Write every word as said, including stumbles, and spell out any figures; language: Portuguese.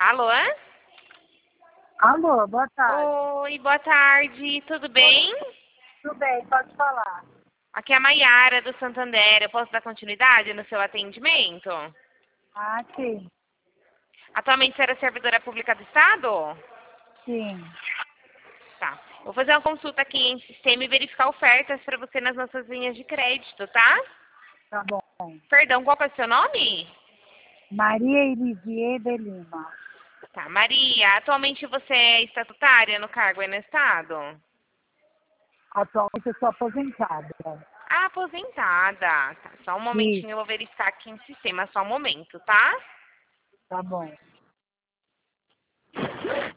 Alô? Alô, boa tarde. Oi, boa tarde, tudo bem? Tudo bem, pode falar. Aqui é a Maiara do Santander. Eu posso dar continuidade no seu atendimento? Ah, sim. Atualmente você era servidora pública do Estado? Sim. Tá. Vou fazer uma consulta aqui em sistema e verificar ofertas para você nas nossas linhas de crédito, tá? Tá bom. Perdão, qual que é o seu nome? Maria Elisier de Lima. Tá, Maria, atualmente você é estatutária no cargo aí no Estado? Atualmente eu sou aposentada. Ah, aposentada. Tá, só um Isso, momentinho, eu vou verificar aqui em sistema, só um momento, tá? tá bom.